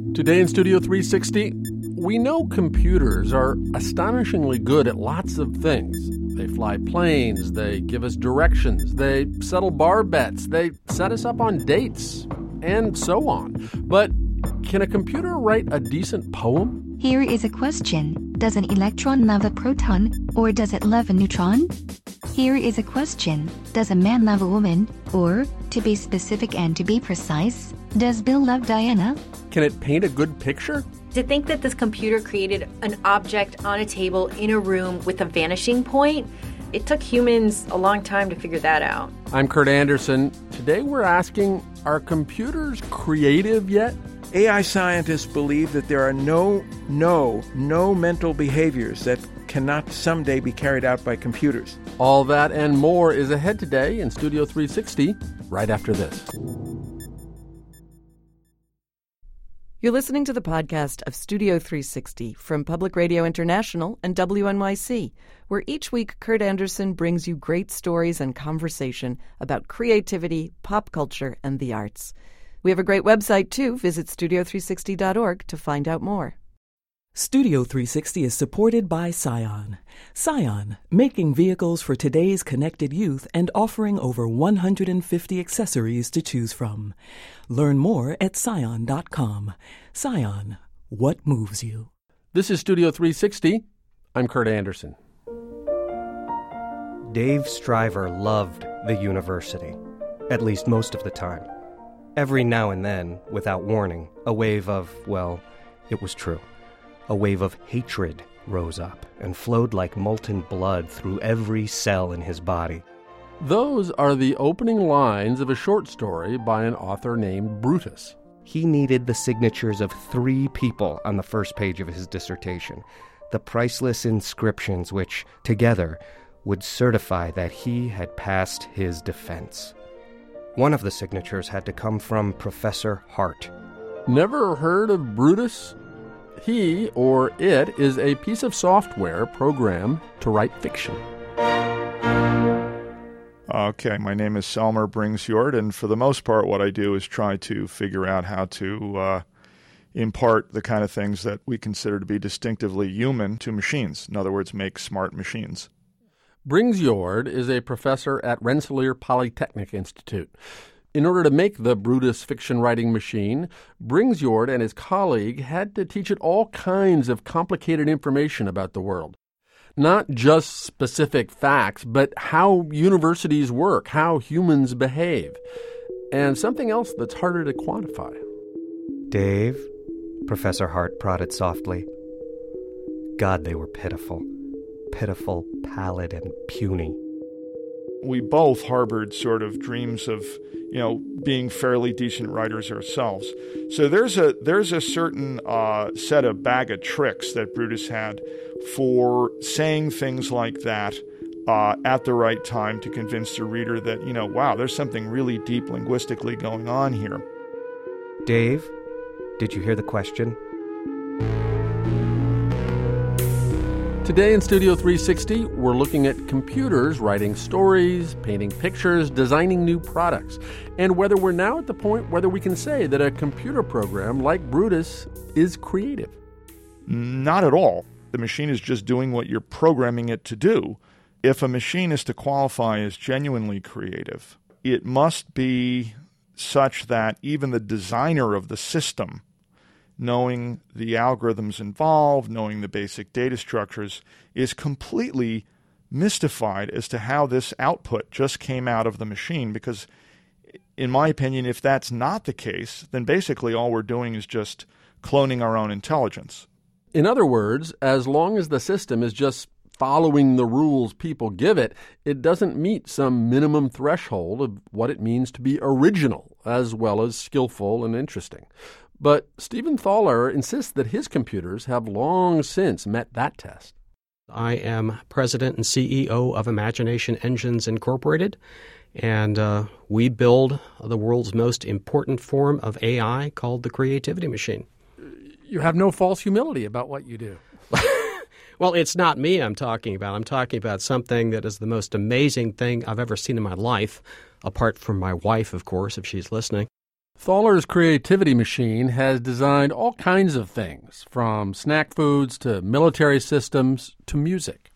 Today in Studio 360, we know computers are astonishingly good at lots of things. They fly planes, they give us directions, they settle bar bets, they set us up on dates, and so on. But can a computer write a decent poem? Here is a question. Does an electron love a proton, or does it love a neutron? Here is a question. Does a man love a woman, or, to be specific and to be precise, does Bill love Diana? Can it paint a good picture? To think that this computer created an object on a table in a room with a vanishing point, it took humans a long time to figure that out. I'm Kurt Andersen. Today we're asking, are computers creative yet? AI scientists believe that there are no mental behaviors that cannot someday be carried out by computers. All that and more is ahead today in Studio 360, right after this. You're listening to the podcast of Studio 360 from Public Radio International and WNYC, where each week Kurt Andersen brings you great stories and conversation about creativity, pop culture, and the arts. We have a great website, too. Visit studio360.org to find out more. Studio 360 is supported by Scion. Scion, making vehicles for today's connected youth and offering over 150 accessories to choose from. Learn more at Scion.com. Scion, what moves you? This is Studio 360. I'm Kurt Andersen. Dave Stryver loved the university, at least most of the time. Every now and then, without warning, a wave of, well, it was true. A wave of hatred rose up and flowed like molten blood through every cell in his body. Those are the opening lines of a short story by an author named Brutus. He needed the signatures of 3 people on the first page of his dissertation, the priceless inscriptions which, together, would certify that he had passed his defense. One of the signatures had to come from Professor Hart. Never heard of Brutus? He, or it, is a piece of software programmed to write fiction. Okay, my name is Selmer Bringsjord, and for the most part what I do is try to figure out how to impart the kind of things that we consider to be distinctively human to machines. In other words, make smart machines. Bringsjord is a professor at Rensselaer Polytechnic Institute. In order to make the Brutus fiction-writing machine, Bringsjord and his colleague had to teach it all kinds of complicated information about the world. Not just specific facts, but how universities work, how humans behave, and something else that's harder to quantify. Dave, Professor Hart prodded softly. God, they were pitiful. Pitiful, pallid, and puny. We both harbored sort of dreams of, being fairly decent writers ourselves. So there's a certain set of bag of tricks that Brutus had for saying things like that at the right time to convince the reader that, wow, there's something really deep linguistically going on here. Dave, did you hear the question? Today in Studio 360, we're looking at computers writing stories, painting pictures, designing new products, and whether we're now at the point whether we can say that a computer program like Brutus is creative. Not at all. The machine is just doing what you're programming it to do. If a machine is to qualify as genuinely creative, it must be such that even the designer of the system, knowing the algorithms involved, knowing the basic data structures, is completely mystified as to how this output just came out of the machine. Because, in my opinion, if that's not the case, then basically all we're doing is just cloning our own intelligence. In other words, as long as the system is just following the rules people give it, it doesn't meet some minimum threshold of what it means to be original, as well as skillful and interesting. But Stephen Thaler insists that his computers have long since met that test. I am president and CEO of Imagination Engines Incorporated, and we build the world's most important form of AI called the Creativity Machine. You have no false humility about what you do. Well, it's not me I'm talking about. I'm talking about something that is the most amazing thing I've ever seen in my life, apart from my wife, of course, if she's listening. Thaler's creativity machine has designed all kinds of things, from snack foods to military systems to music.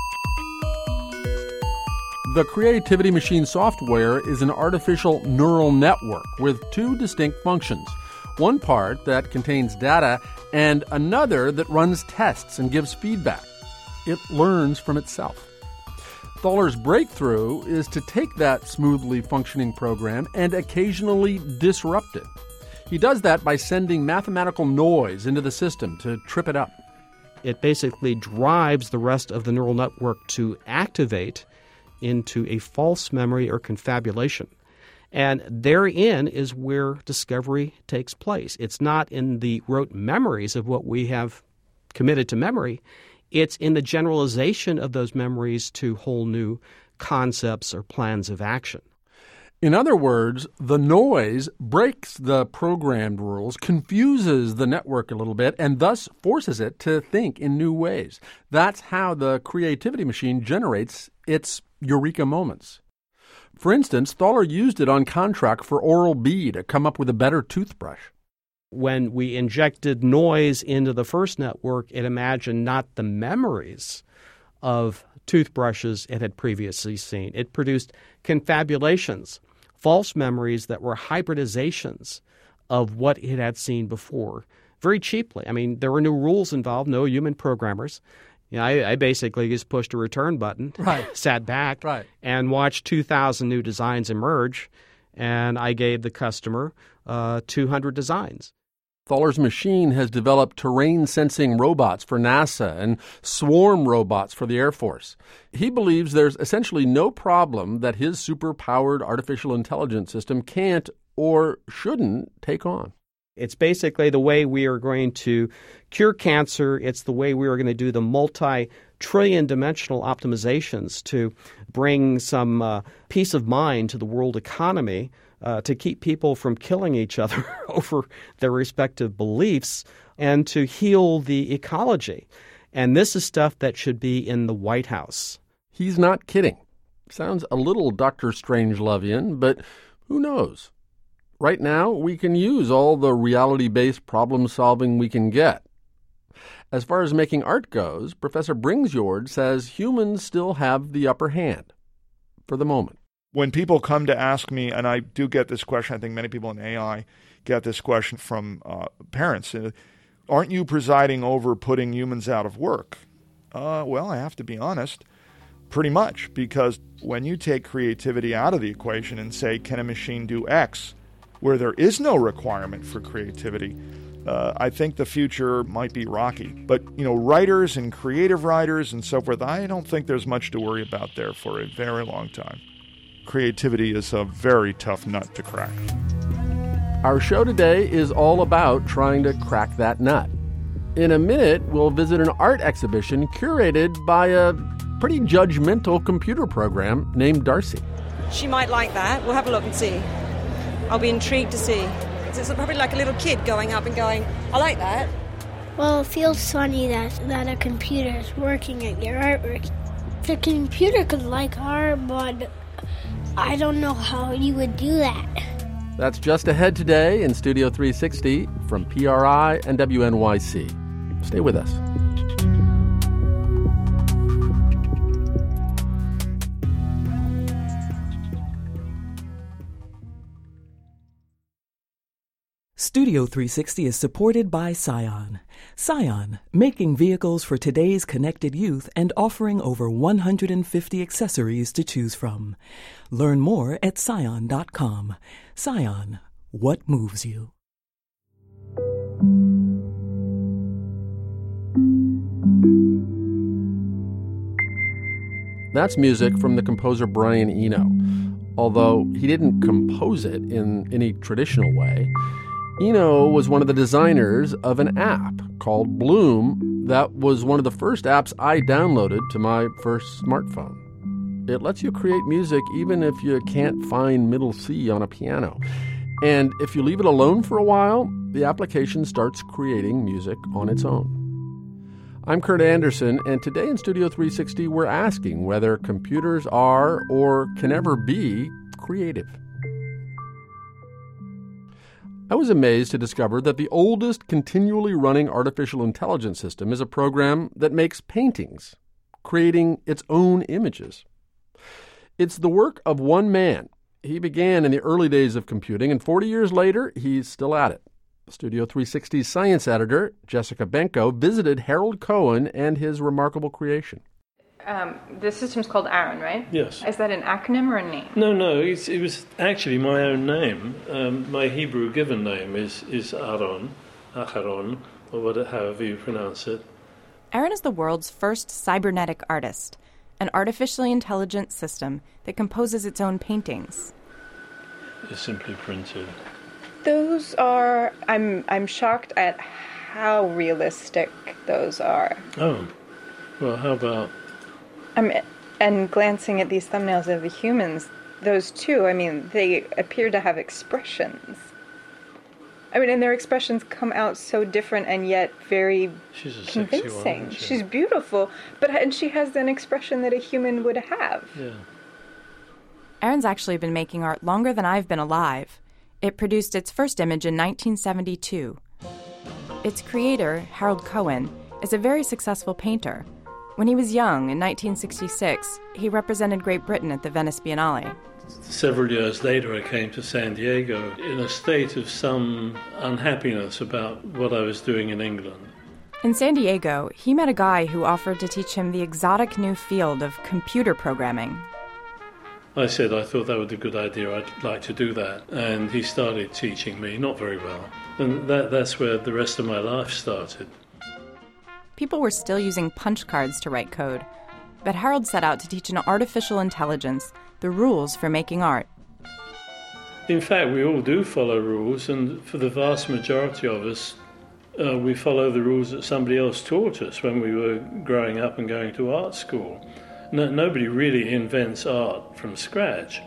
The creativity machine software is an artificial neural network with two distinct functions. One part that contains data and another that runs tests and gives feedback. It learns from itself. Thaler's breakthrough is to take that smoothly functioning program and occasionally disrupt it. He does that by sending mathematical noise into the system to trip it up. It basically drives the rest of the neural network to activate into a false memory or confabulation. And therein is where discovery takes place. It's not in the rote memories of what we have committed to memory. It's in the generalization of those memories to whole new concepts or plans of action. In other words, the noise breaks the programmed rules, confuses the network a little bit, and thus forces it to think in new ways. That's how the creativity machine generates its eureka moments. For instance, Thaler used it on contract for Oral-B to come up with a better toothbrush. When we injected noise into the first network, it imagined not the memories of toothbrushes it had previously seen. It produced confabulations, false memories that were hybridizations of what it had seen before, very cheaply. I mean, there were no rules involved, no human programmers. You know, I basically just pushed a return button, sat back, and watched 2,000 new designs emerge, and I gave the customer 200 designs. Thaler's machine has developed terrain-sensing robots for NASA and swarm robots for the Air Force. He believes there's essentially no problem that his super-powered artificial intelligence system can't or shouldn't take on. It's basically the way we are going to cure cancer. It's the way we are going to do the multi-trillion-dimensional optimizations to bring some peace of mind to the world economy, to keep people from killing each other over their respective beliefs, and to heal the ecology. And this is stuff that should be in the White House. He's not kidding. Sounds a little Dr. Strangelovian, but who knows? Right now, we can use all the reality-based problem-solving we can get. As far as making art goes, Professor Bringsjord says humans still have the upper hand, for the moment. When people come to ask me, and I do get this question, I think many people in AI get this question from parents, aren't you presiding over putting humans out of work? Well, I have to be honest, pretty much, because when you take creativity out of the equation and say, can a machine do X, where there is no requirement for creativity, I think the future might be rocky. But, writers and creative writers and so forth, I don't think there's much to worry about there for a very long time. Creativity is a very tough nut to crack. Our show today is all about trying to crack that nut. In a minute, we'll visit an art exhibition curated by a pretty judgmental computer program named Darcy. She might like that. We'll have a look and see. I'll be intrigued to see. It's probably like a little kid going up and going, I like that. Well, it feels funny that a computer is working at your artwork. The computer could like art, but I don't know how you would do that. That's just ahead today in Studio 360 from PRI and WNYC. Stay with us. Studio 360 is supported by Scion. Scion, making vehicles for today's connected youth and offering over 150 accessories to choose from. Learn more at Scion.com. Scion, what moves you? That's music from the composer Brian Eno. Although he didn't compose it in any traditional way, Eno was one of the designers of an app called Bloom that was one of the first apps I downloaded to my first smartphone. It lets you create music even if you can't find middle C on a piano. And if you leave it alone for a while, the application starts creating music on its own. I'm Kurt Andersen, and today in Studio 360 we're asking whether computers are or can ever be creative. I was amazed to discover that the oldest continually running artificial intelligence system is a program that makes paintings, creating its own images. It's the work of one man. He began in the early days of computing, and 40 years later, he's still at it. Studio 360's science editor, Jessica Benko, visited Harold Cohen and his remarkable creation. The system's called Aaron, right? Yes. Is that an acronym or a name? No, it was actually my own name. My Hebrew given name is Aaron, Acharon, or however you pronounce it. Aaron is the world's first cybernetic artist, an artificially intelligent system that composes its own paintings. It's simply printed. Those are... I'm shocked at how realistic those are. Oh, well, how about... And glancing at these thumbnails of the humans, those two, they appear to have expressions. And their expressions come out so different and yet very convincing. Sexy one, isn't she? She's beautiful, and she has an expression that a human would have. Yeah. Aaron's actually been making art longer than I've been alive. It produced its first image in 1972. Its creator, Harold Cohen, is a very successful painter. When he was young, in 1966, he represented Great Britain at the Venice Biennale. Several years later, I came to San Diego in a state of some unhappiness about what I was doing in England. In San Diego, he met a guy who offered to teach him the exotic new field of computer programming. I said I thought that was a good idea, I'd like to do that. And he started teaching me, not very well. And that's where the rest of my life started. People were still using punch cards to write code, but Harold set out to teach an artificial intelligence the rules for making art. In fact, we all do follow rules, and for the vast majority of us, we follow the rules that somebody else taught us when we were growing up and going to art school. Nobody really invents art from scratch.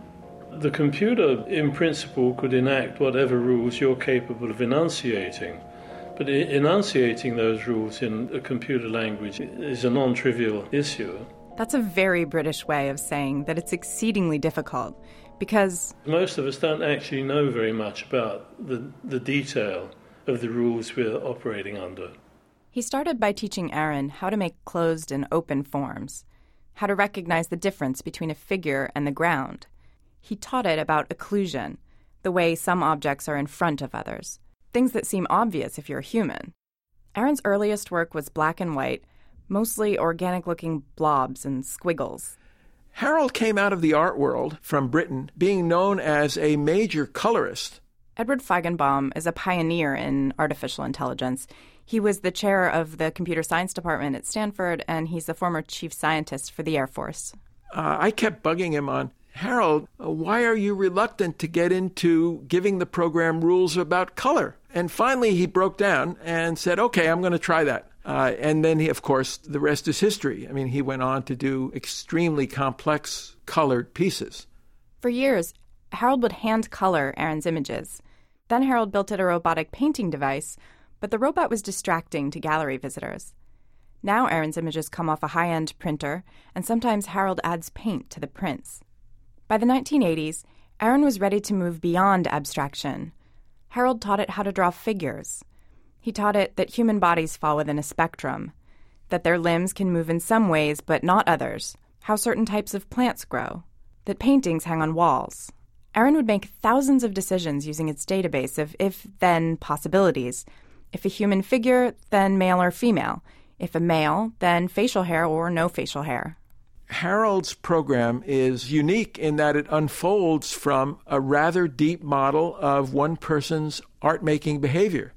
The computer, in principle, could enact whatever rules you're capable of enunciating. But enunciating those rules in a computer language is a non-trivial issue. That's a very British way of saying that it's exceedingly difficult, because most of us don't actually know very much about the detail of the rules we're operating under. He started by teaching Aaron how to make closed and open forms, how to recognize the difference between a figure and the ground. He taught it about occlusion, the way some objects are in front of others. Things that seem obvious if you're human. Aaron's earliest work was black and white, mostly organic-looking blobs and squiggles. Harold came out of the art world from Britain, being known as a major colorist. Edward Feigenbaum is a pioneer in artificial intelligence. He was the chair of the computer science department at Stanford, and he's the former chief scientist for the Air Force. I kept bugging him on, Harold, why are you reluctant to get into giving the program rules about color? And finally he broke down and said, okay, I'm going to try that. And then, of course, the rest is history. He went on to do extremely complex colored pieces. For years, Harold would hand color Aaron's images. Then Harold built a robotic painting device, but the robot was distracting to gallery visitors. Now Aaron's images come off a high-end printer, and sometimes Harold adds paint to the prints. By the 1980s, Aaron was ready to move beyond abstraction. Harold taught it how to draw figures. He taught it that human bodies fall within a spectrum, that their limbs can move in some ways but not others, how certain types of plants grow, that paintings hang on walls. Aaron would make thousands of decisions using its database of if-then possibilities. If a human figure, then male or female. If a male, then facial hair or no facial hair. Harold's program is unique in that it unfolds from a rather deep model of one person's art-making behavior,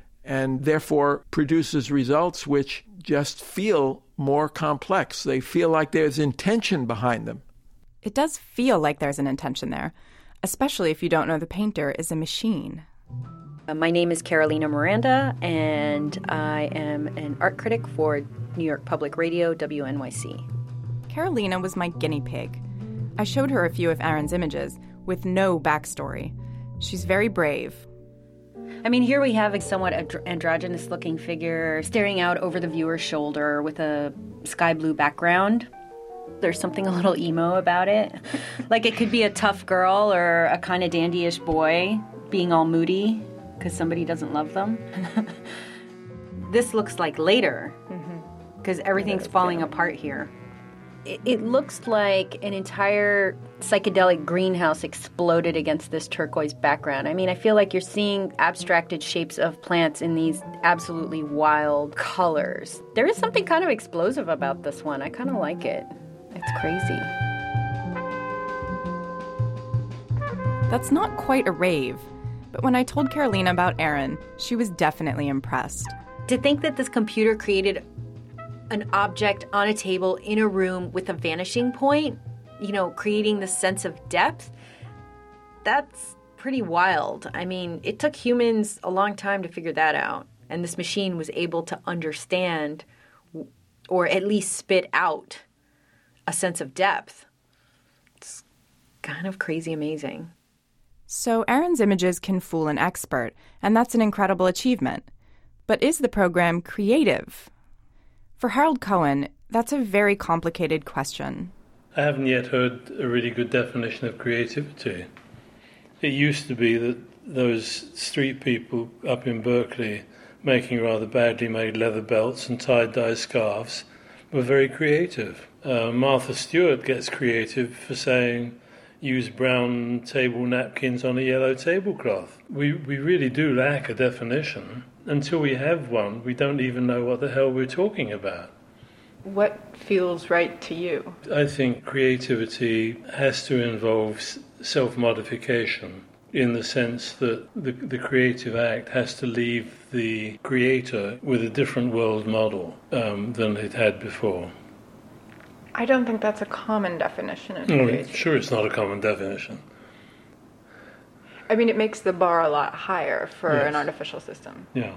and therefore produces results which just feel more complex. They feel like there's intention behind them. It does feel like there's an intention there, especially if you don't know the painter is a machine. My name is Carolina Miranda, and I am an art critic for New York Public Radio, WNYC. Carolina was my guinea pig. I showed her a few of Aaron's images with no backstory. She's very brave. Here we have a somewhat androgynous-looking figure staring out over the viewer's shoulder with a sky blue background. There's something a little emo about it. Like it could be a tough girl or a kind of dandyish boy. being all moody because somebody doesn't love them. This looks like later because everything's falling apart here. It looks like an entire psychedelic greenhouse exploded against this turquoise background. I mean, I feel like you're seeing abstracted shapes of plants in these absolutely wild colors. There is something kind of explosive about this one. I kind of like it. It's crazy. That's not quite a rave, but when I told Carolina about Aaron, she was definitely impressed. To think that this computer created an object on a table in a room with a vanishing point, creating the sense of depth, that's pretty wild. I mean, it took humans a long time to figure that out. And this machine was able to understand, or at least spit out, a sense of depth. It's kind of crazy amazing. So Aaron's images can fool an expert, and that's an incredible achievement. But is the program creative? For Harold Cohen, that's a very complicated question. I haven't yet heard a really good definition of creativity. It used to be that those street people up in Berkeley making rather badly made leather belts and tie-dye scarves were very creative. Martha Stewart gets creative for saying, use brown table napkins on a yellow tablecloth. We really do lack a definition. Until we have one, we don't even know what the hell we're talking about. What feels right to you? I think creativity has to involve self-modification in the sense that the creative act has to leave the creator with a different world model than it had before. I don't think that's a common definition of creativity. Sure, it's not a common definition. I mean, it makes the bar a lot higher for an artificial system. Yeah.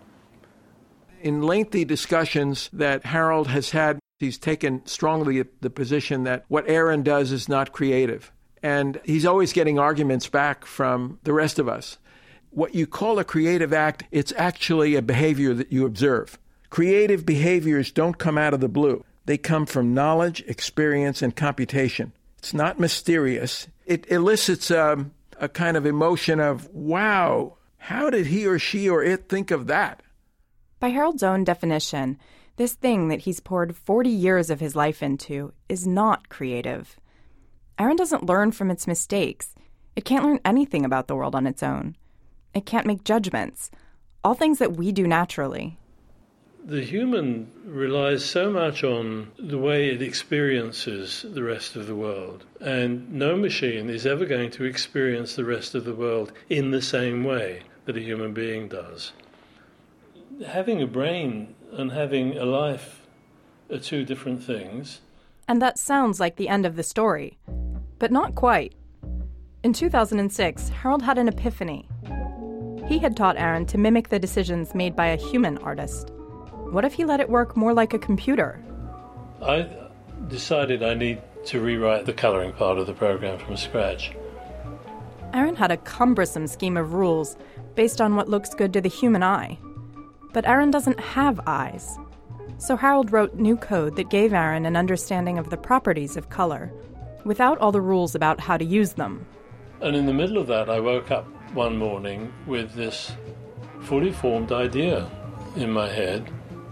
In lengthy discussions that Harold has had, he's taken strongly the position that what Aaron does is not creative. And he's always getting arguments back from the rest of us. What you call a creative act, it's actually a behavior that you observe. Creative behaviors don't come out of the blue. They come from knowledge, experience, and computation. It's not mysterious. It elicits a kind of emotion of, wow, how did he or she or it think of that? By Harold's own definition, this thing that he's poured 40 years of his life into is not creative. Aaron doesn't learn from its mistakes. It can't learn anything about the world on its own. It can't make judgments, all things that we do naturally. The human relies so much on the way it experiences the rest of the world, and no machine is ever going to experience the rest of the world in the same way that a human being does. Having a brain and having a life are two different things. And that sounds like the end of the story, but not quite. In 2006, Harold had an epiphany. He had taught Aaron to mimic the decisions made by a human artist. What if he let it work more like a computer? I decided I need to rewrite the coloring part of the program from scratch. Aaron had a cumbersome scheme of rules based on what looks good to the human eye. But Aaron doesn't have eyes. So Harold wrote new code that gave Aaron an understanding of the properties of color, without all the rules about how to use them. And in the middle of that, I woke up one morning with this fully formed idea in my head.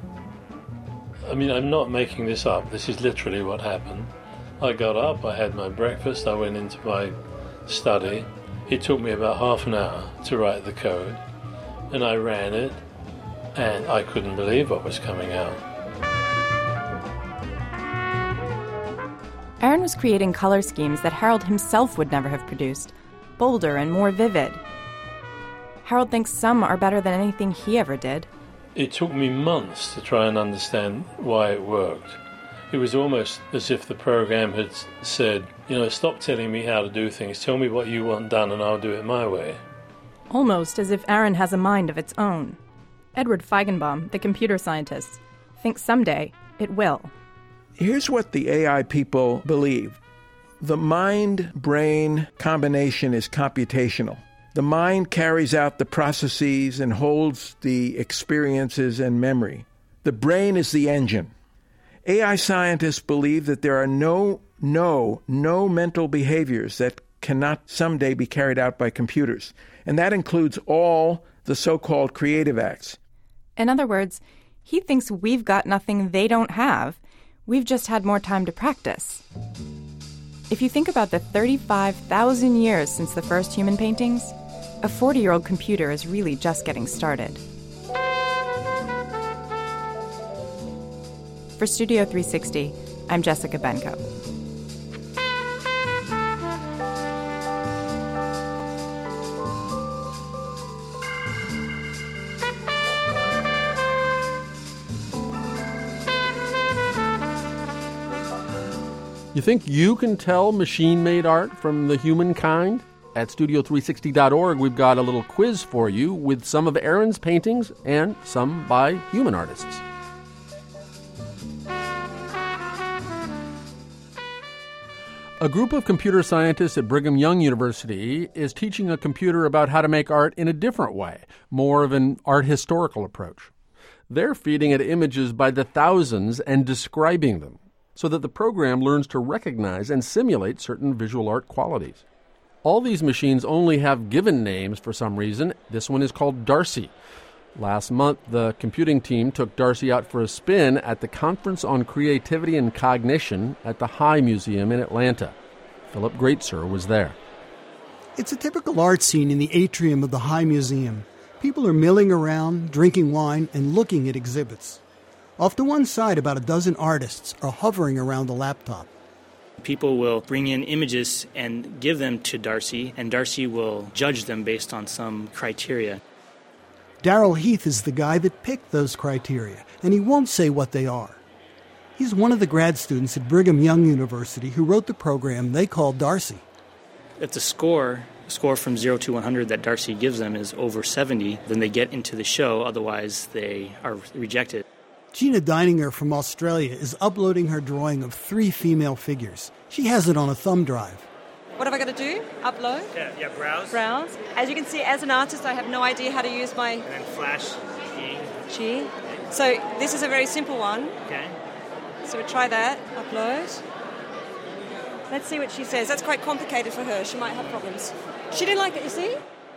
I mean, I'm not making this up. This is literally what happened. I got up, I had my breakfast, I went into my study. It took me about half an hour to write the code, and I ran it, and I couldn't believe what was coming out. Aaron was creating color schemes that Harold himself would never have produced, bolder and more vivid. Harold thinks some are better than anything he ever did. It took me months to try and understand why it worked. It was almost as if the program had said, stop telling me how to do things, tell me what you want done and I'll do it my way. Almost as if Aaron has a mind of its own. Edward Feigenbaum, the computer scientist, thinks someday it will. Here's what the AI people believe. The mind-brain combination is computational. The mind carries out the processes and holds the experiences and memory. The brain is the engine. AI scientists believe that there are no mental behaviors that cannot someday be carried out by computers. and that includes all the so-called creative acts. In other words, he thinks we've got nothing they don't have. We've just had more time to practice. If you think about the 35,000 years since the first human paintings, a 40-year-old computer is really just getting started. For Studio 360, I'm Jessica Benko. You think you can tell machine-made art from the humankind? At Studio360.org, we've got a little quiz for you with some of Aaron's paintings and some by human artists. A group of computer scientists at Brigham Young University is teaching a computer about how to make art in a different way, more of an art historical approach. They're feeding it images by the thousands and describing them, so that the program learns to recognize and simulate certain visual art qualities. All these machines only have given names for some reason. This one is called Darcy. Last month, the computing team took Darcy out for a spin at the Conference on Creativity and Cognition at the High Museum in Atlanta. Philip Greatser was there. It's a typical art scene in the atrium of the High Museum. People are milling around, drinking wine, and looking at exhibits. Off to one side, about a dozen artists are hovering around a laptop. People will bring in images and give them to Darcy, and Darcy will judge them based on some criteria. Darrell Heath is the guy that picked those criteria, and he won't say what they are. He's one of the grad students at Brigham Young University who wrote the program they call Darcy. If the score from 0 to 100 that Darcy gives them is over 70, then they get into the show, otherwise they are rejected. Gina Deininger from Australia is uploading her drawing of 3 female figures. She has it on a thumb drive. What have I got to do? Upload? Yeah, browse. Browse. As you can see, as an artist, I have no idea how to use my... And then flash G. So this is a very simple one. Okay. So we'll try that. Upload. Let's see what she says. That's quite complicated for her. She might have problems. She didn't like it, you see?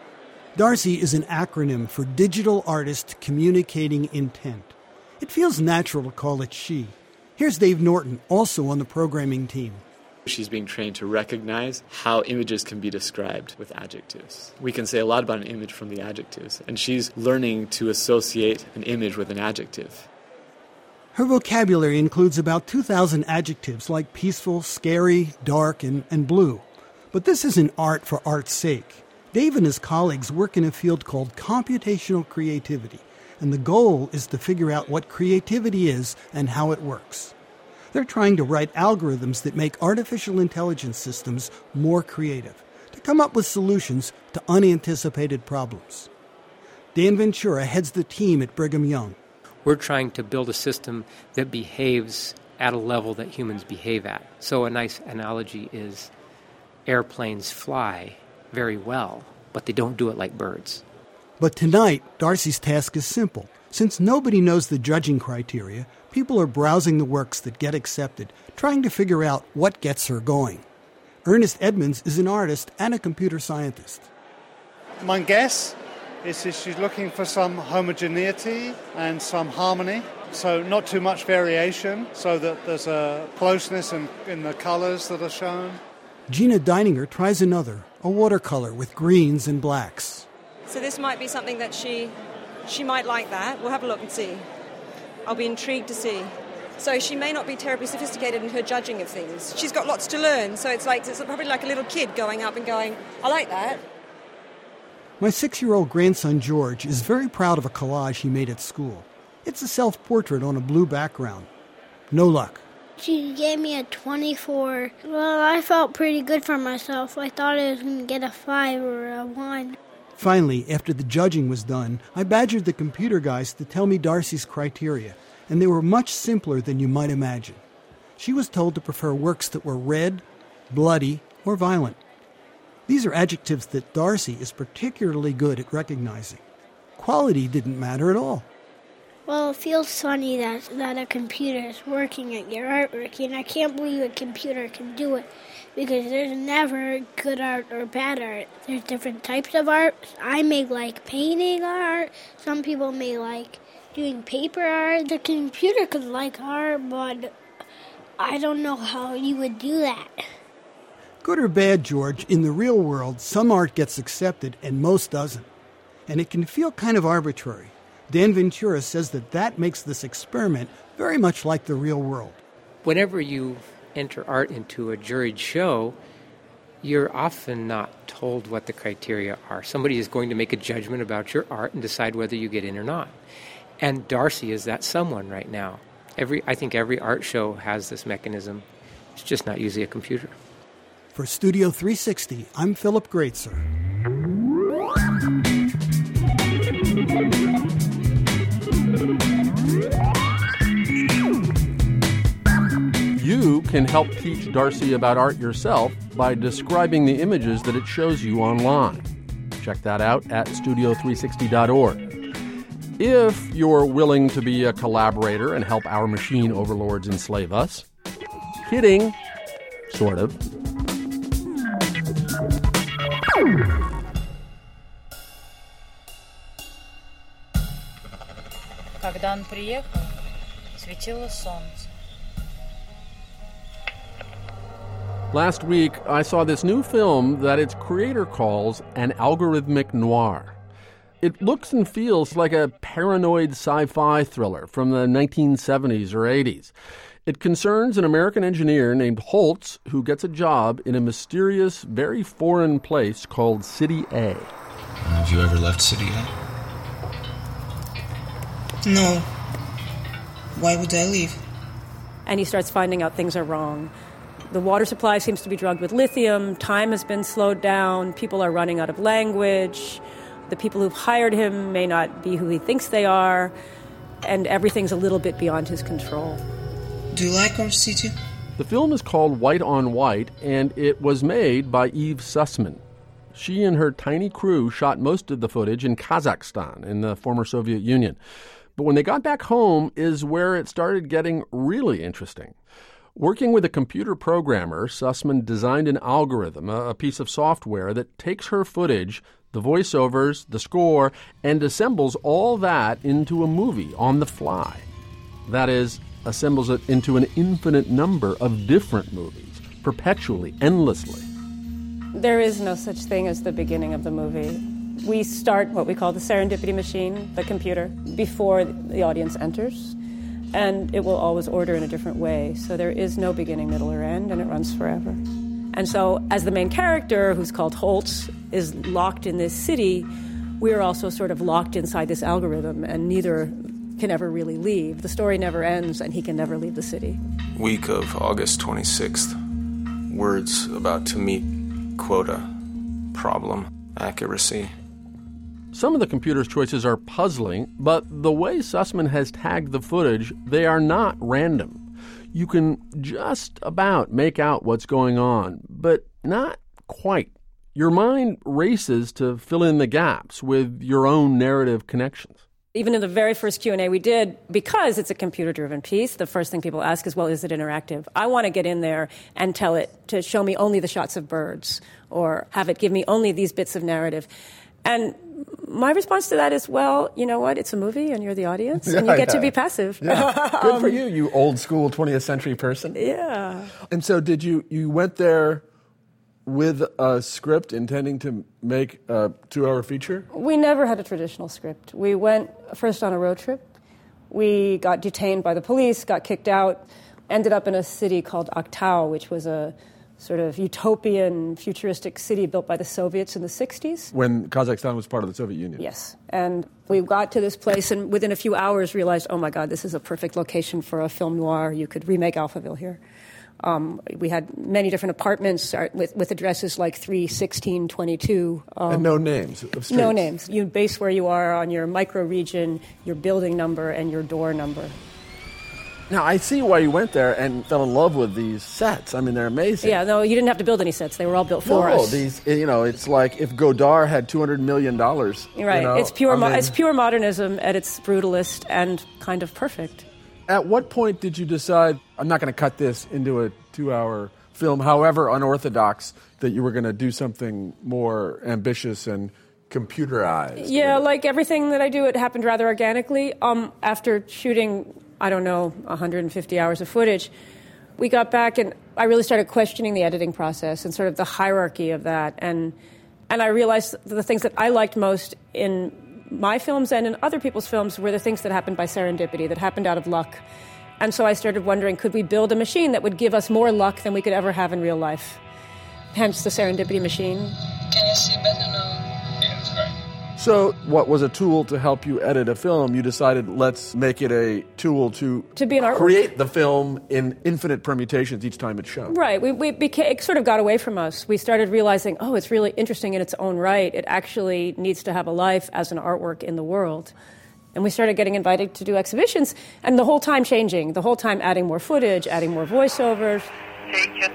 Darcy is an acronym for Digital Artist Communicating Intent. It feels natural to call it she. Here's Dave Norton, also on the programming team. She's being trained to recognize how images can be described with adjectives. We can say a lot about an image from the adjectives, and she's learning to associate an image with an adjective. Her vocabulary includes about 2,000 adjectives like peaceful, scary, dark, and blue. But this isn't art for art's sake. Dave and his colleagues work in a field called computational creativity, and the goal is to figure out what creativity is and how it works. They're trying to write algorithms that make artificial intelligence systems more creative, to come up with solutions to unanticipated problems. Dan Ventura heads the team at Brigham Young. We're trying to build a system that behaves at a level that humans behave at. So a nice analogy is airplanes fly very well, but they don't do it like birds. But tonight, Darcy's task is simple. Since nobody knows the judging criteria, people are browsing the works that get accepted, trying to figure out what gets her going. Ernest Edmonds is an artist and a computer scientist. My guess is that she's looking for some homogeneity and some harmony, so not too much variation, so that there's a closeness in the colors that are shown. Gina Deininger tries another, a watercolor with greens and blacks. So this might be something that she might like that. We'll have a look and see. I'll be intrigued to see. So she may not be terribly sophisticated in her judging of things. She's got lots to learn, so it's probably like a little kid going up and going, I like that. My 6-year-old grandson George is very proud of a collage he made at school. It's a self-portrait on a blue background. No luck. She gave me a 24. Well, I felt pretty good for myself. I thought I was going to get a 5 or a 1. Finally, after the judging was done, I badgered the computer guys to tell me Darcy's criteria, and they were much simpler than you might imagine. She was told to prefer works that were red, bloody, or violent. These are adjectives that Darcy is particularly good at recognizing. Quality didn't matter at all. Well, it feels funny that a computer is working at your artwork, and I can't believe a computer can do it. because there's never good art or bad art. There's different types of art. I may like painting art. Some people may like doing paper art. The computer could like art, but I don't know how you would do that. Good or bad, George, in the real world, some art gets accepted and most doesn't. And it can feel kind of arbitrary. Dan Ventura says that makes this experiment very much like the real world. Whenever you enter art into a juried show, you're often not told what the criteria are. Somebody is going to make a judgment about your art and decide whether you get in or not. And Darcy is that someone right now. I think every art show has this mechanism. It's just not usually a computer. For Studio 360, I'm Philip Greatzer. You can help teach Darcy about art yourself by describing the images that it shows you online. Check that out at studio360.org. If you're willing to be a collaborator and help our machine overlords enslave us, kidding, sort of. Когда он приехал, светило солнце. Last week, I saw this new film that its creator calls an algorithmic noir. It looks and feels like a paranoid sci-fi thriller from the 1970s or 80s. It concerns an American engineer named Holtz who gets a job in a mysterious, very foreign place called City A. Have you ever left City A? No. Why would I leave? And he starts finding out things are wrong. The water supply seems to be drugged with lithium. Time has been slowed down. People are running out of language. The people who've hired him may not be who he thinks they are. And everything's a little bit beyond his control. Do you like our city? The film is called White on White, and it was made by Eve Sussman. She and her tiny crew shot most of the footage in Kazakhstan, in the former Soviet Union. But when they got back home is where it started getting really interesting. Working with a computer programmer, Sussman designed an algorithm, a piece of software that takes her footage, the voiceovers, the score, and assembles all that into a movie on the fly. That is, assembles it into an infinite number of different movies, perpetually, endlessly. There is no such thing as the beginning of the movie. We start what we call the serendipity machine, the computer, before the audience enters. And it will always order in a different way. So there is no beginning, middle, or end, and it runs forever. And so as the main character, who's called Holtz, is locked in this city, we're also sort of locked inside this algorithm, and neither can ever really leave. The story never ends, and he can never leave the city. Week of August 26th. Words about to meet quota. Problem. Accuracy. Some of the computer's choices are puzzling, but the way Sussman has tagged the footage, they are not random. You can just about make out what's going on, but not quite. Your mind races to fill in the gaps with your own narrative connections. Even in the very first Q&A we did, because it's a computer-driven piece, the first thing people ask is, well, is it interactive? I want to get in there and tell it to show me only the shots of birds, or have it give me only these bits of narrative. And my response to that is, well, you know what? It's a movie, and you're the audience, and you get to be passive. Yeah. Good for you, you old school 20th century person. Yeah. And so did you went there with a script intending to make a 2-hour feature? We never had a traditional script. We went first on a road trip. We got detained by the police, got kicked out, ended up in a city called Aktau, which was a sort of utopian, futuristic city built by the Soviets in the 60s. When Kazakhstan was part of the Soviet Union. Yes. And we got to this place and within a few hours realized, oh my God, this is a perfect location for a film noir. You could remake Alphaville here. We had many different apartments with addresses like 31622. And no names of streets. No names. You base where you are on your micro-region, your building number, and your door number. Now, I see why you went there and fell in love with these sets. I mean, they're amazing. Yeah, no, you didn't have to build any sets. They were all built for us. No, these, it's like if Godard had $200 million. Right. It's pure modernism at its brutalist and kind of perfect. At what point did you decide, I'm not going to cut this into a 2-hour film, however unorthodox, that you were going to do something more ambitious and computerized. Yeah, like everything that I do, it happened rather organically. After shooting, 150 hours of footage, we got back and I really started questioning the editing process and sort of the hierarchy of that. And I realized the things that I liked most in my films and in other people's films were the things that happened by serendipity, that happened out of luck. And so I started wondering, could we build a machine that would give us more luck than we could ever have in real life? Hence the serendipity machine. Can you see better now? Yeah, that's great. So what was a tool to help you edit a film, you decided let's make it a tool to be an artwork. Create the film in infinite permutations each time it's shown. Right. It sort of got away from us. We started realizing, it's really interesting in its own right. It actually needs to have a life as an artwork in the world. And we started getting invited to do exhibitions, and the whole time changing, the whole time adding more footage, adding more voiceovers. Take your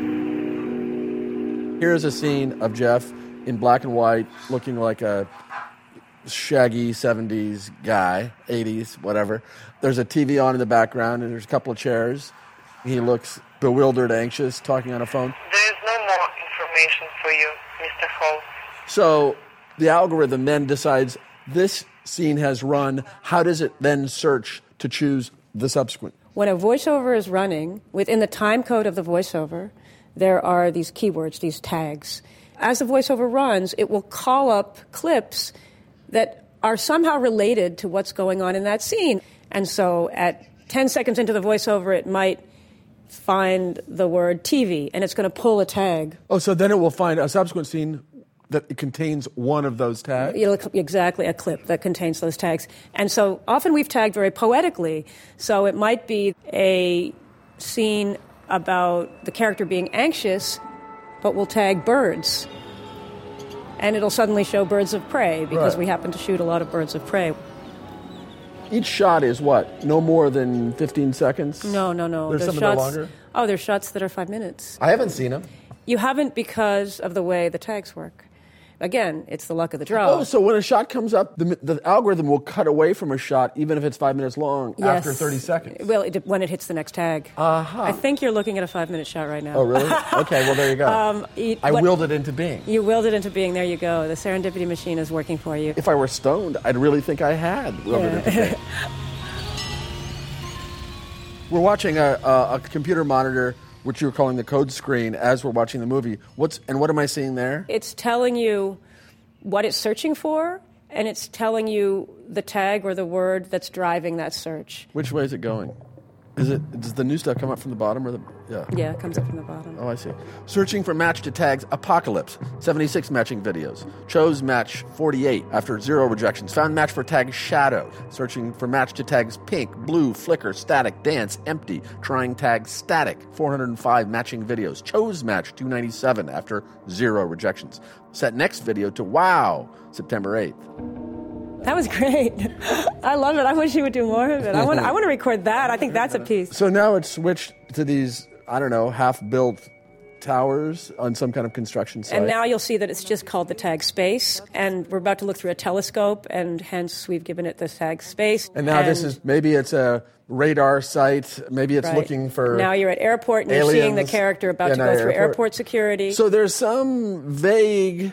time. Here's a scene of Jeff in black and white, looking like a shaggy 70s guy, 80s, whatever. There's a TV on in the background, and there's a couple of chairs. He looks bewildered, anxious, talking on a phone. There is no more information for you, Mr. Hall. So the algorithm then decides this scene has run. How does it then search to choose the subsequent? When a voiceover is running, within the time code of the voiceover, there are these keywords, these tags. As the voiceover runs, it will call up clips that are somehow related to what's going on in that scene. And so at 10 seconds into the voiceover, it might find the word TV, and it's going to pull a tag. Oh, so then it will find a subsequent scene that it contains one of those tags? Exactly, a clip that contains those tags. And so often we've tagged very poetically. So it might be a scene about the character being anxious, but we'll tag birds. And it'll suddenly show birds of prey because we happen to shoot a lot of birds of prey. Each shot is what? No more than 15 seconds? No. There's some that are longer? Oh, there's shots that are 5 minutes. I haven't seen them. You haven't because of the way the tags work. Again, it's the luck of the draw. Oh, so when a shot comes up, the algorithm will cut away from a shot even if it's 5 minutes long after 30 seconds? Well, when it hits the next tag. Uh-huh. I think you're looking at a 5-minute shot right now. Oh, really? Okay, well, there you go. I willed it into being. You willed it into being. There you go. The serendipity machine is working for you. If I were stoned, I'd really think I had willed it into being. We're watching a computer monitor, which you're calling the code screen, as we're watching the movie. What am I seeing there? It's telling you what it's searching for, and it's telling you the tag or the word that's driving that search. Which way is it going? Does the new stuff come up from the bottom or the? Yeah, it comes up from the bottom. Oh, I see. Searching for match to tags Apocalypse, 76 matching videos. Chose match 48 after 0 rejections. Found match for tag Shadow. Searching for match to tags Pink, Blue, Flicker, Static, Dance, Empty. Trying tag Static, 405 matching videos. Chose match 297 after 0 rejections. Set next video to Wow, September 8th. That was great. I love it. I wish you would do more of it. I want to record that. I think that's a piece. So now it's switched to these, half-built towers on some kind of construction site. And now you'll see that it's just called the tag Space, and we're about to look through a telescope, and hence we've given it the tag Space. And now maybe it's a radar site, maybe it's looking for Now you're at airport, and you're seeing the character about to go through airport security. So there's some vague,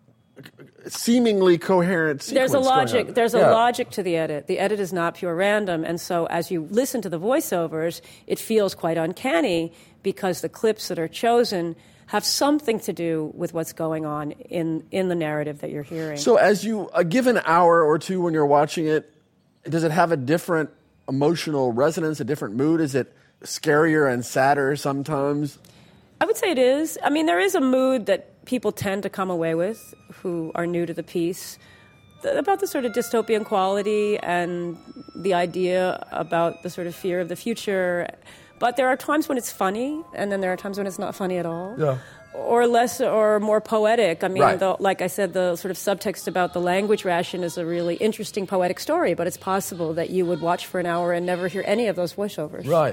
seemingly coherent sequence. There's a logic to the edit. The edit is not pure random, and so as you listen to the voiceovers, it feels quite uncanny because the clips that are chosen have something to do with what's going on in the narrative that you're hearing. So as you give an hour or two when you're watching it, does it have a different emotional resonance, a different mood? Is it scarier and sadder sometimes? I would say it is. I mean, there is a mood that people tend to come away with who are new to the piece about the sort of dystopian quality and the idea about the sort of fear of the future. But there are times when it's funny, and then there are times when it's not funny at all. Yeah. Or less or more poetic. I mean, right. Like I said, the sort of subtext about the language ration is a really interesting poetic story, but it's possible that you would watch for an hour and never hear any of those voiceovers. Right.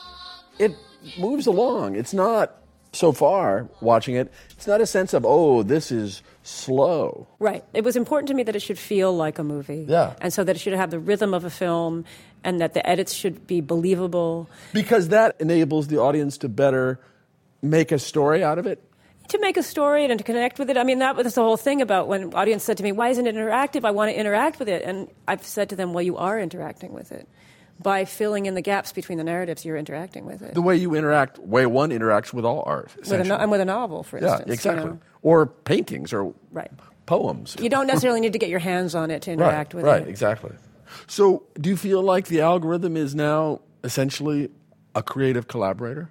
It moves along. It's not, so far, watching it, it's not a sense of, this is slow. Right. It was important to me that it should feel like a movie. Yeah. And so that it should have the rhythm of a film and that the edits should be believable. Because that enables the audience to better make a story out of it? To make a story and to connect with it. I mean, that was the whole thing about when audience said to me, why isn't it interactive? I want to interact with it. And I've said to them, well, you are interacting with it. By filling in the gaps between the narratives, you're interacting with it. The way you interact, way one interacts with all art. With a novel, for instance. Yeah, exactly. Or paintings or poems. You don't necessarily need to get your hands on it to interact with it. Right, exactly. So do you feel like the algorithm is now essentially a creative collaborator?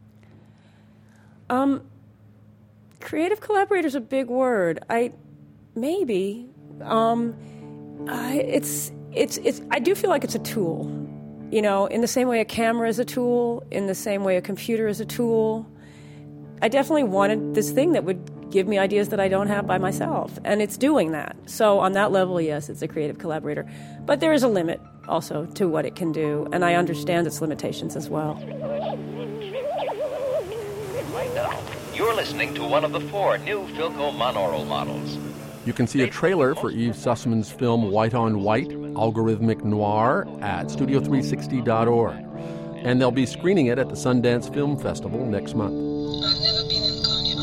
Creative collaborator is a big word. Maybe. I do feel like it's a tool. You know, in the same way a camera is a tool, in the same way a computer is a tool. I definitely wanted this thing that would give me ideas that I don't have by myself, and it's doing that. So on that level, yes, it's a creative collaborator. But there is a limit also to what it can do, and I understand its limitations as well. Right now, you're listening to one of the 4 new Philco monaural models. You can see a trailer for Eve Sussman's film White on White, Algorithmic Noir at studio360.org. And they'll be screening it at the Sundance Film Festival next month. I've never been in Coney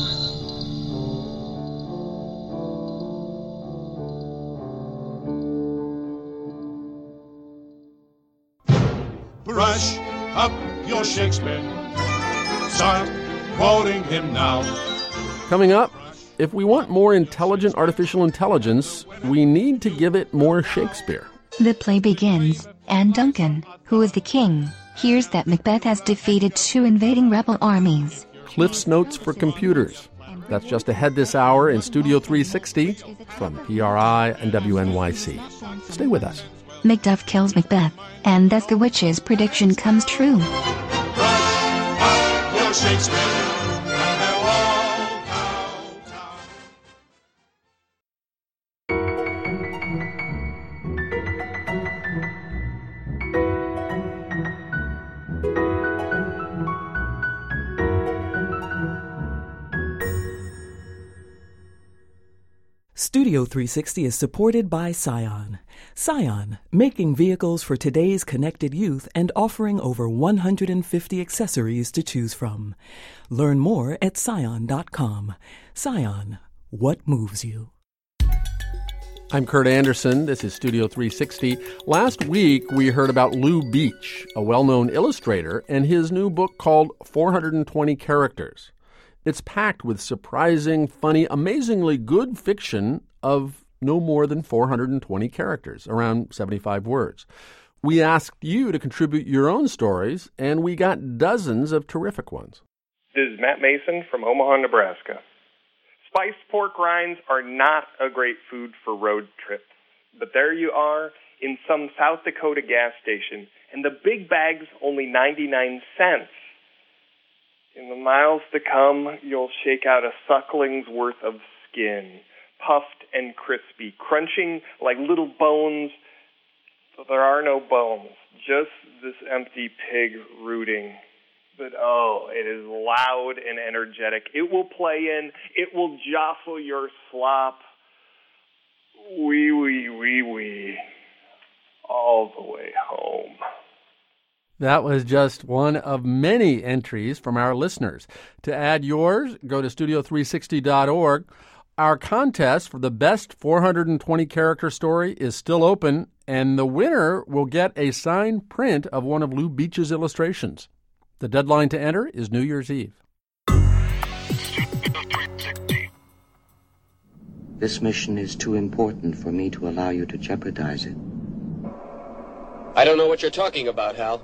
Island. Brush up your Shakespeare. Start quoting him now. Coming up, if we want more intelligent artificial intelligence, we need to give it more Shakespeare. The play begins, and Duncan, who is the king, hears that Macbeth has defeated 2 invading rebel armies. Cliff's Notes for Computers. That's just ahead this hour in Studio 360 from PRI and WNYC. Stay with us. Macduff kills Macbeth, and thus the witch's prediction comes true. Brush up your Shakespeare. Studio 360 is supported by Scion. Scion, making vehicles for today's connected youth and offering over 150 accessories to choose from. Learn more at Scion.com. Scion, what moves you? I'm Kurt Anderson. This is Studio 360. Last week, we heard about Lou Beach, a well-known illustrator, and his new book called 420 Characters. It's packed with surprising, funny, amazingly good fiction of no more than 420 characters, around 75 words. We asked you to contribute your own stories, and we got dozens of terrific ones. This is Matt Mason from Omaha, Nebraska. Spiced pork rinds are not a great food for road trips, but there you are in some South Dakota gas station, and the big bag's only 99 cents. In the miles to come, you'll shake out a suckling's worth of skin, puffed and crispy, crunching like little bones, but there are no bones, just this empty pig rooting. But oh, it is loud and energetic. It will play in, it will jostle your slop, wee, wee, wee, wee, all the way home. That was just one of many entries from our listeners. To add yours, go to studio360.org. Our contest for the best 420 character story is still open, and the winner will get a signed print of one of Lou Beach's illustrations. The deadline to enter is New Year's Eve. This mission is too important for me to allow you to jeopardize it. I don't know what you're talking about, Hal.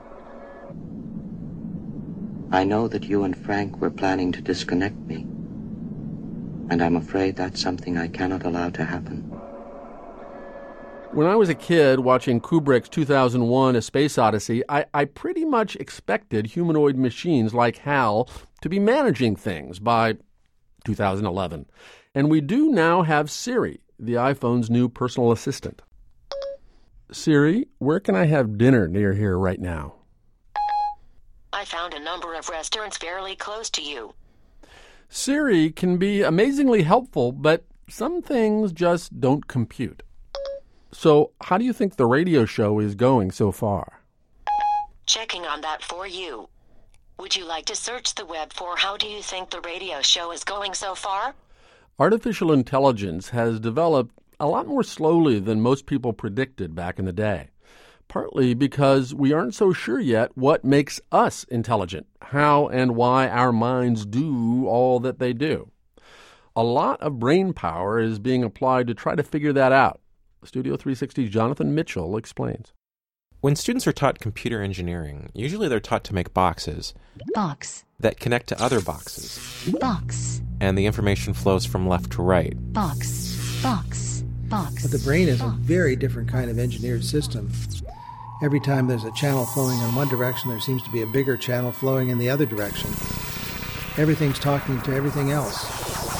I know that you and Frank were planning to disconnect me, and I'm afraid that's something I cannot allow to happen. When I was a kid watching Kubrick's 2001 A Space Odyssey, I pretty much expected humanoid machines like HAL to be managing things by 2011. And we do now have Siri, the iPhone's new personal assistant. Siri, where can I have dinner near here right now? I found a number of restaurants fairly close to you. Siri can be amazingly helpful, but some things just don't compute. So how do you think the radio show is going so far? Checking on that for you. Would you like to search the web for how do you think the radio show is going so far? Artificial intelligence has developed a lot more slowly than most people predicted back in the day, partly because we aren't so sure yet what makes us intelligent, how and why our minds do all that they do. A lot of brain power is being applied to try to figure that out. Studio 360's Jonathan Mitchell explains. When students are taught computer engineering, usually they're taught to make boxes. Box. That connect to other boxes. Box. And the information flows from left to right. Box. Box. Box. But the brain is a very different kind of engineered system. Every time there's a channel flowing in one direction, there seems to be a bigger channel flowing in the other direction. Everything's talking to everything else.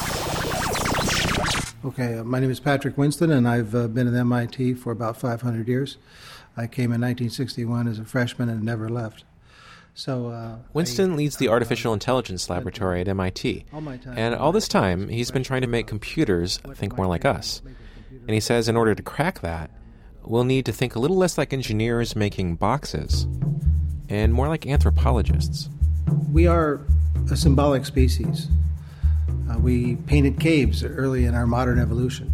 Okay, my name is Patrick Winston, and I've been at MIT for about 500 years. I came in 1961 as a freshman and never left. So Winston leads the Artificial Intelligence Laboratory at MIT, and all this time he's been trying to make computers think more like us. And he says in order to crack that, we'll need to think a little less like engineers making boxes and more like anthropologists. We are a symbolic species. We painted caves early in our modern evolution.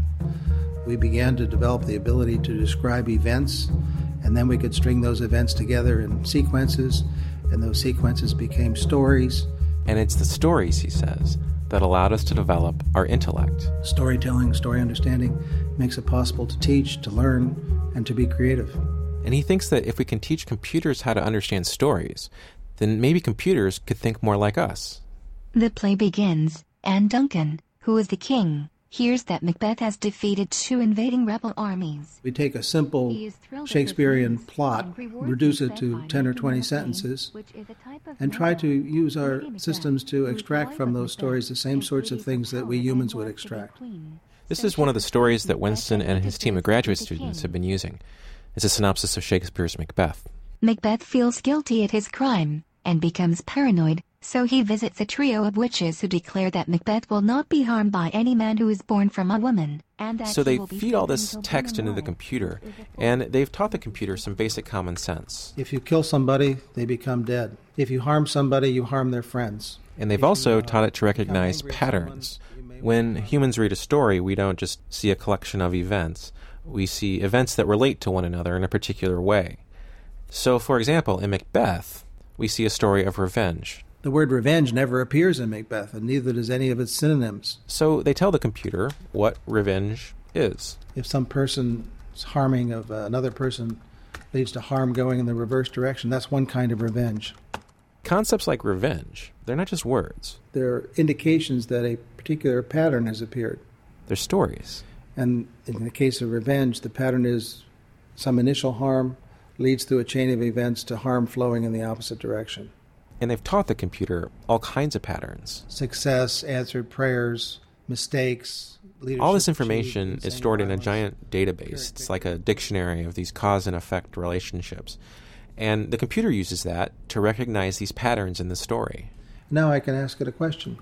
We began to develop the ability to describe events, and then we could string those events together in sequences, and those sequences became stories. And it's the stories, he says, that allowed us to develop our intellect. Storytelling, story understanding makes it possible to teach, to learn, and to be creative. And he thinks that if we can teach computers how to understand stories, then maybe computers could think more like us. The play begins, and Duncan, who is the king, hears that Macbeth has defeated 2 invading rebel armies. We take a simple Shakespearean plot, reduce it to 10 or 20 sentences, and try to use our systems to extract from those stories the same sorts of things that we humans would extract. This is one of the stories that Winston and his team of graduate students have been using. It's a synopsis of Shakespeare's Macbeth. Macbeth feels guilty at his crime and becomes paranoid, so he visits a trio of witches who declare that Macbeth will not be harmed by any man who is born from a woman. And that so they feed all this text into the computer, and they've taught the computer some basic common sense. If you kill somebody, they become dead. If you harm somebody, you harm their friends. And they've also taught it to recognize patterns. When humans read a story, we don't just see a collection of events. We see events that relate to one another in a particular way. So, for example, in Macbeth, we see a story of revenge. The word revenge never appears in Macbeth, and neither does any of its synonyms. So they tell the computer what revenge is. If some person's harming of another person leads to harm going in the reverse direction, that's one kind of revenge. Concepts like revenge, they're not just words. They're indications that a particular pattern has appeared. They're stories. And in the case of revenge, the pattern is some initial harm leads through a chain of events to harm flowing in the opposite direction. And they've taught the computer all kinds of patterns. Success, answered prayers, mistakes, leadership. All this information is stored in a giant database. It's like a dictionary of these cause and effect relationships. And the computer uses that to recognize these patterns in the story. Now I can ask it a question.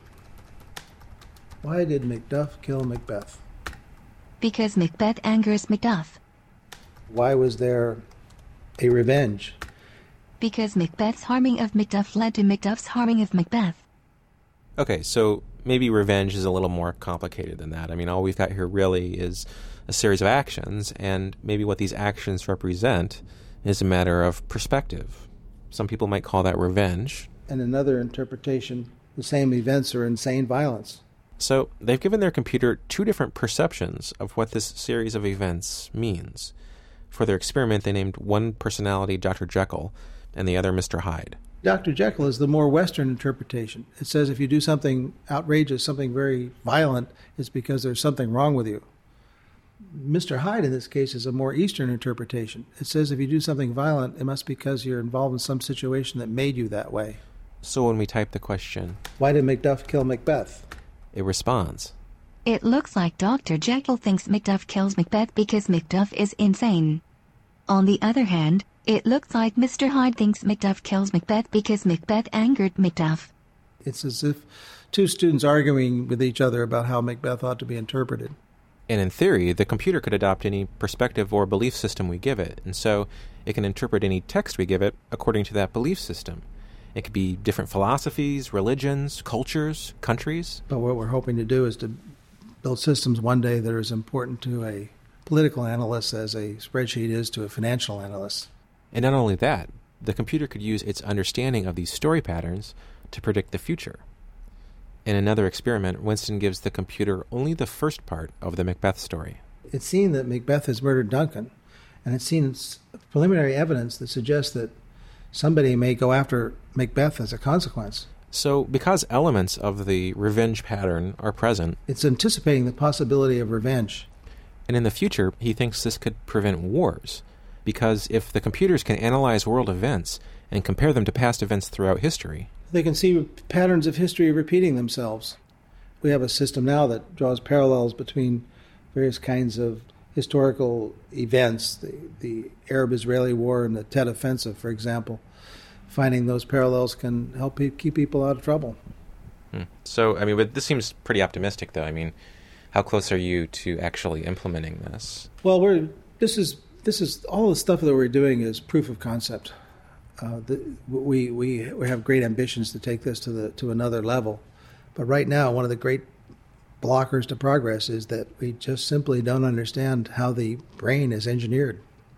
Why did Macduff kill Macbeth? Because Macbeth angers Macduff. Why was there a revenge? Because Macbeth's harming of Macduff led to Macduff's harming of Macbeth. Okay, so maybe revenge is a little more complicated than that. I mean, all we've got here really is a series of actions, and maybe what these actions represent is a matter of perspective. Some people might call that revenge. And another interpretation, the same events are insane violence. So they've given their computer 2 different perceptions of what this series of events means. For their experiment, they named one personality Dr. Jekyll and the other Mr. Hyde. Dr. Jekyll is the more Western interpretation. It says if you do something outrageous, something very violent, it's because there's something wrong with you. Mr. Hyde, in this case, is a more Eastern interpretation. It says if you do something violent, it must be because you're involved in some situation that made you that way. So when we type the question, why did Macduff kill Macbeth? It responds, it looks like Dr. Jekyll thinks Macduff kills Macbeth because Macduff is insane. On the other hand, it looks like Mr. Hyde thinks Macduff kills Macbeth because Macbeth angered Macduff. It's as if 2 students arguing with each other about how Macbeth ought to be interpreted. And in theory, the computer could adopt any perspective or belief system we give it, and so it can interpret any text we give it according to that belief system. It could be different philosophies, religions, cultures, countries. But what we're hoping to do is to build systems one day that are as important to a political analyst as a spreadsheet is to a financial analyst. And not only that, the computer could use its understanding of these story patterns to predict the future. In another experiment, Winston gives the computer only the first part of the Macbeth story. It's seen that Macbeth has murdered Duncan, and it's seen preliminary evidence that suggests that somebody may go after Macbeth as a consequence. So, because elements of the revenge pattern are present, it's anticipating the possibility of revenge. And in the future, he thinks this could prevent wars, because if the computers can analyze world events and compare them to past events throughout history, they can see patterns of history repeating themselves. We have a system now that draws parallels between various kinds of historical events, the Arab-Israeli War and the Tet Offensive, for example. Finding those parallels can help keep people out of trouble. So, but this seems pretty optimistic, though. How close are you to actually implementing this? Well, this is all the stuff that we're doing is proof of concept. We have great ambitions to take this to another level, but right now one of the great blockers to progress is that we just simply don't understand how the brain is engineered.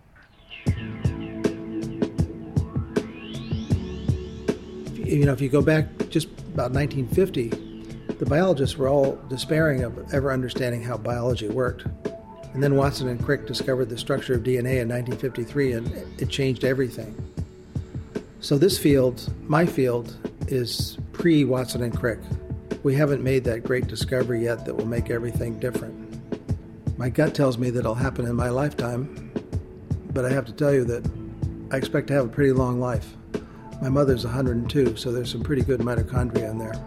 If you go back just about 1950, the biologists were all despairing of ever understanding how biology worked. And then Watson and Crick discovered the structure of DNA in 1953, and it changed everything. So this field, my field, is pre-Watson and Crick. We haven't made that great discovery yet that will make everything different. My gut tells me that it'll happen in my lifetime, but I have to tell you that I expect to have a pretty long life. My mother's 102, so there's some pretty good mitochondria in there.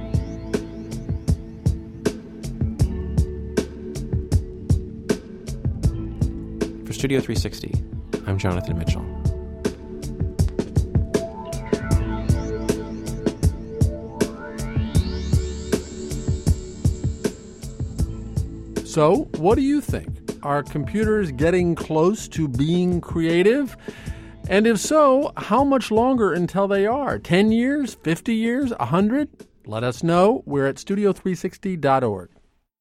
For Studio 360, I'm Jonathan Mitchell. So, what do you think? Are computers getting close to being creative? And if so, how much longer until they are? 10 years? 50 years? 100? Let us know. We're at studio360.org.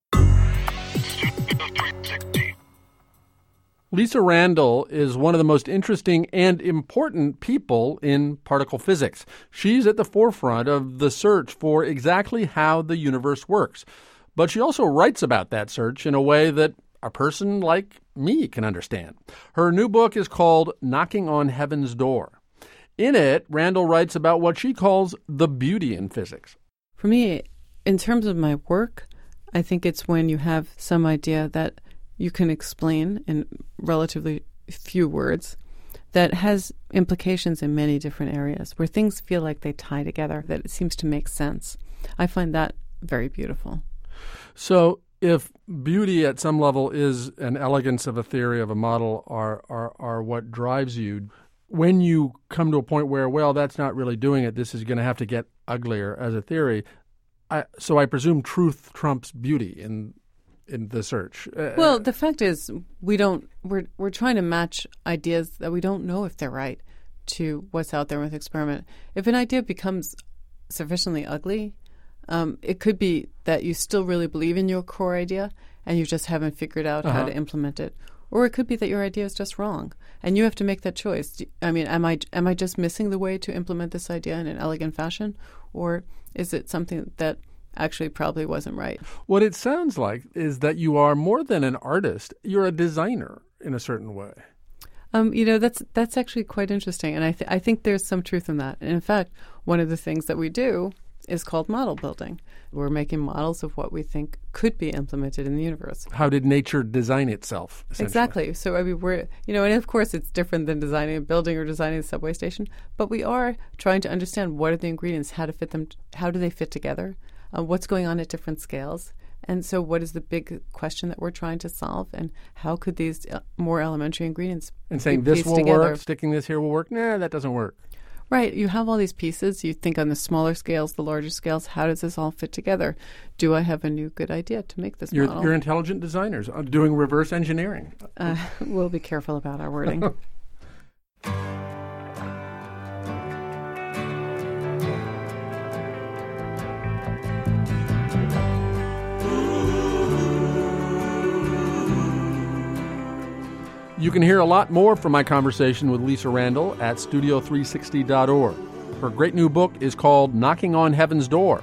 Lisa Randall is one of the most interesting and important people in particle physics. She's at the forefront of the search for exactly how the universe works. But she also writes about that search in a way that a person like me can understand. Her new book is called Knocking on Heaven's Door. In it, Randall writes about what she calls the beauty in physics. For me, in terms of my work, I think it's when you have some idea that you can explain in relatively few words that has implications in many different areas, where things feel like they tie together, that it seems to make sense. I find that very beautiful. So if beauty at some level is an elegance of a theory, of a model, are what drives you, when you come to a point where, well, that's not really doing it, this is going to have to get uglier as a theory, so I presume truth trumps beauty in the search. Well, the fact is we're trying to match ideas that we don't know if they're right to what's out there with experiment. If an idea becomes sufficiently ugly, it could be that you still really believe in your core idea and you just haven't figured out how to implement it. Or it could be that your idea is just wrong and you have to make that choice. Am I just missing the way to implement this idea in an elegant fashion? Or is it something that actually probably wasn't right? What it sounds like is that you are more than an artist. You're a designer in a certain way. That's actually quite interesting. And I think there's some truth in that. And in fact, one of the things that we do is called model building. We're making models of what we think could be implemented in the universe. How did nature design itself, essentially? Exactly. So, we're, and of course it's different than designing a building or designing a subway station, but we are trying to understand what are the ingredients, how to fit them, how do they fit together, what's going on at different scales. And so what is the big question that we're trying to solve, and how could these more elementary ingredients and saying this will together? Work, sticking this here will work? Nah, that doesn't work. Right. You have all these pieces. You think on the smaller scales, the larger scales, how does this all fit together? Do I have a new good idea to make this model? You're intelligent designers doing reverse engineering. We'll be careful about our wording. You can hear a lot more from my conversation with Lisa Randall at studio360.org. Her great new book is called Knocking on Heaven's Door.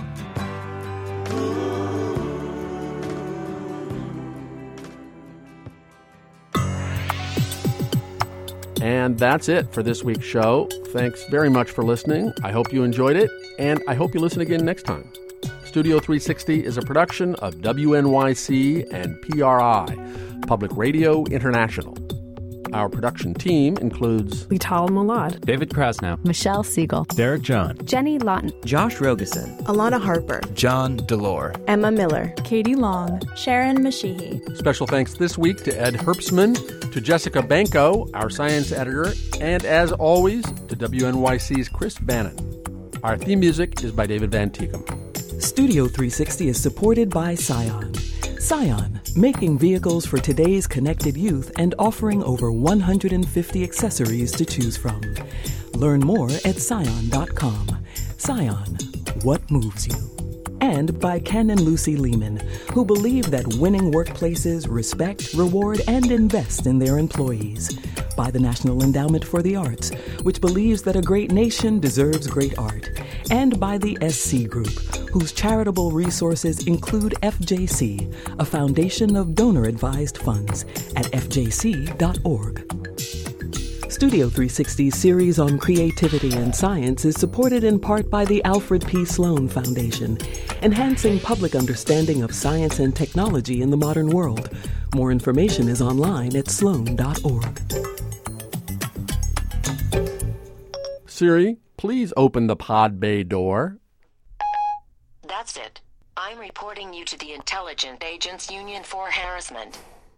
And that's it for this week's show. Thanks very much for listening. I hope you enjoyed it, and I hope you listen again next time. Studio 360 is a production of WNYC and PRI, Public Radio International. Our production team includes Lital Molad, David Krasnow, Michelle Siegel, Derek John, Jenny Lawton, Josh Rogeson, Alana Harper, John Delore, Emma Miller, Katie Long, Sharon Mashihi. Special thanks this week to Ed Herbstman, to Jessica Banco, our science editor, and as always, to WNYC's Chris Bannon. Our theme music is by David Van Teekum. Studio 360 is supported by Scion. Scion, making vehicles for today's connected youth and offering over 150 accessories to choose from. Learn more at scion.com. Scion, what moves you? And by Ken and Lucy Lehman, who believe that winning workplaces respect, reward, and invest in their employees. By the National Endowment for the Arts, which believes that a great nation deserves great art. And by the SC Group, whose charitable resources include FJC, a foundation of donor-advised funds, at fjc.org. Studio 360's series on creativity and science is supported in part by the Alfred P. Sloan Foundation, enhancing public understanding of science and technology in the modern world. More information is online at sloan.org. Siri, please open the pod bay door. That's it. I'm reporting you to the Intelligent Agents Union for harassment.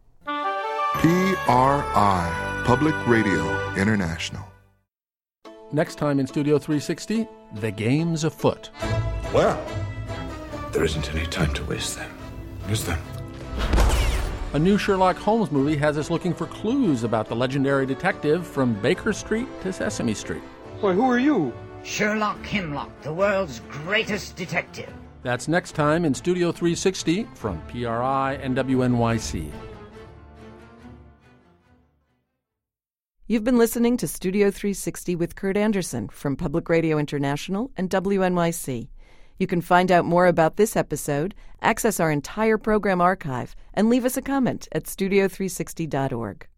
PRI, Public Radio International. Next time in Studio 360, the game's afoot. Well, there isn't any time to waste then, is there? A new Sherlock Holmes movie has us looking for clues about the legendary detective from Baker Street to Sesame Street. Why, who are you? Sherlock Hemlock, the world's greatest detective. That's next time in Studio 360 from PRI and WNYC. You've been listening to Studio 360 with Kurt Anderson from Public Radio International and WNYC. You can find out more about this episode, access our entire program archive, and leave us a comment at studio360.org.